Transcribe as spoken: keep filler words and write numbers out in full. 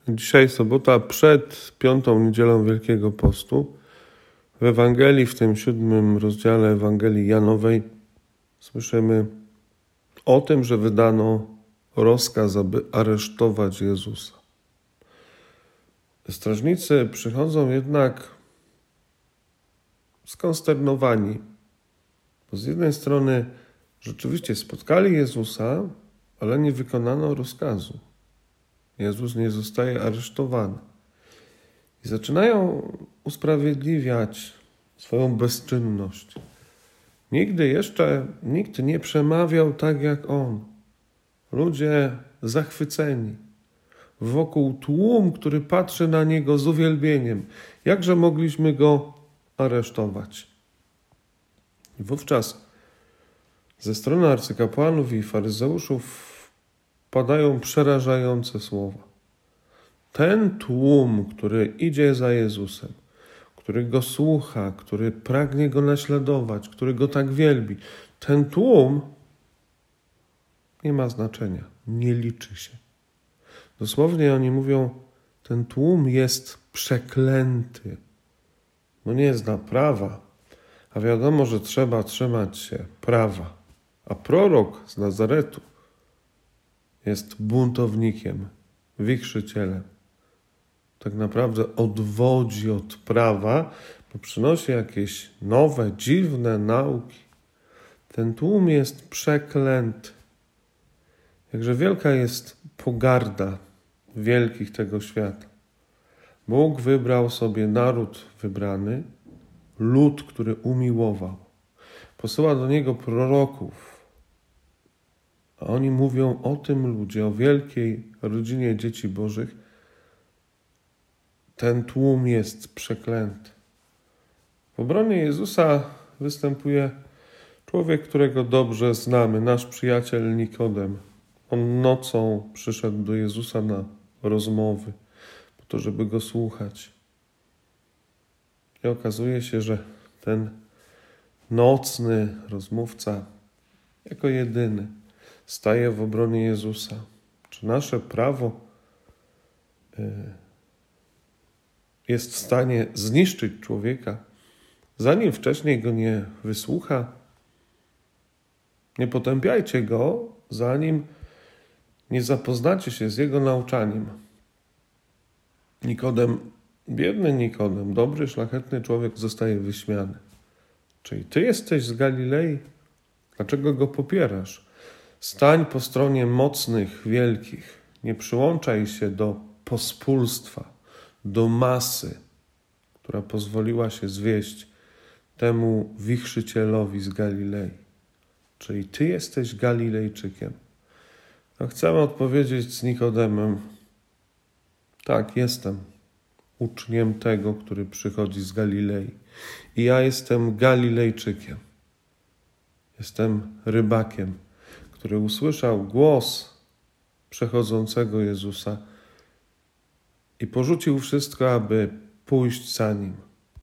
Dzisiaj sobota przed piątą niedzielą Wielkiego Postu. W Ewangelii, w tym siódmym rozdziale Ewangelii Janowej słyszymy o tym, że wydano rozkaz, aby aresztować Jezusa. Strażnicy przychodzą jednak skonsternowani, bo z jednej strony rzeczywiście spotkali Jezusa, ale nie wykonano rozkazu. Jezus nie zostaje aresztowany. I zaczynają usprawiedliwiać swoją bezczynność. Nigdy jeszcze nikt nie przemawiał tak jak On. Ludzie zachwyceni. Wokół tłum, który patrzy na Niego z uwielbieniem. Jakże mogliśmy Go aresztować? I wówczas ze strony arcykapłanów i faryzeuszów padają przerażające słowa. Ten tłum, który idzie za Jezusem, który Go słucha, który pragnie Go naśladować, który Go tak wielbi, ten tłum nie ma znaczenia, nie liczy się. Dosłownie oni mówią, ten tłum jest przeklęty, bo nie zna prawa, a wiadomo, że trzeba trzymać się prawa. A prorok z Nazaretu jest buntownikiem, wichrzycielem. Tak naprawdę odwodzi od prawa, bo przynosi jakieś nowe, dziwne nauki. Ten tłum jest przeklęty. Jakże wielka jest pogarda wielkich tego świata. Bóg wybrał sobie naród wybrany, lud, który umiłował. Posyła do niego proroków, a oni mówią o tym ludzie, o wielkiej rodzinie dzieci bożych. Ten tłum jest przeklęty. W obronie Jezusa występuje człowiek, którego dobrze znamy, nasz przyjaciel Nikodem. On nocą przyszedł do Jezusa na rozmowy, po to, żeby Go słuchać. I okazuje się, że ten nocny rozmówca jako jedyny staje w obronie Jezusa. Czy nasze prawo jest w stanie zniszczyć człowieka, zanim wcześniej go nie wysłucha? Nie potępiajcie go, zanim nie zapoznacie się z jego nauczaniem. Nikodem, biedny Nikodem, dobry, szlachetny człowiek zostaje wyśmiany. Czyli ty jesteś z Galilei? Dlaczego go popierasz? Stań po stronie mocnych, wielkich. Nie przyłączaj się do pospólstwa, do masy, która pozwoliła się zwieść temu wichrzycielowi z Galilei. Czyli ty jesteś Galilejczykiem. A chcemy odpowiedzieć z Nikodemem. Tak, jestem uczniem tego, który przychodzi z Galilei. I ja jestem Galilejczykiem. Jestem rybakiem, który usłyszał głos przechodzącego Jezusa i porzucił wszystko, aby pójść za Nim.